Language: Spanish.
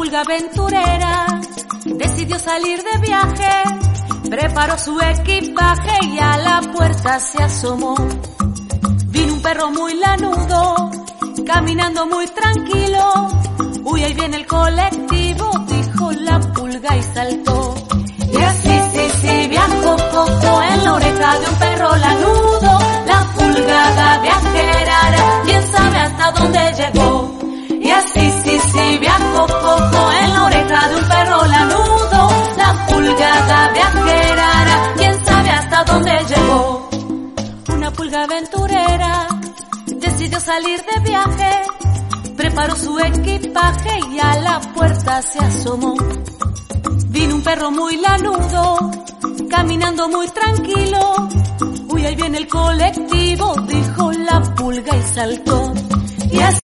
pulga aventurera decidió salir de viaje, preparó su equipaje y a la puerta se asomó. Vino un perro muy lanudo, caminando muy tranquilo. Uy, ahí viene el colectivo, dijo la pulga y saltó. Y así, sí, viajó poco en la oreja de un perro lanudo. La pulgada viajera, quién sabe hasta dónde llegó. Y así, sí, viajó poco en la oreja de un perro lanudo. La pulgada viajera, quién sabe hasta dónde llegó. Una pulga aventurera decidió salir de viaje, preparó su equipaje y a la puerta se asomó. Vino un perro muy lanudo, caminando muy tranquilo. Uy, ahí viene el colectivo, dijo la pulga y saltó. Y así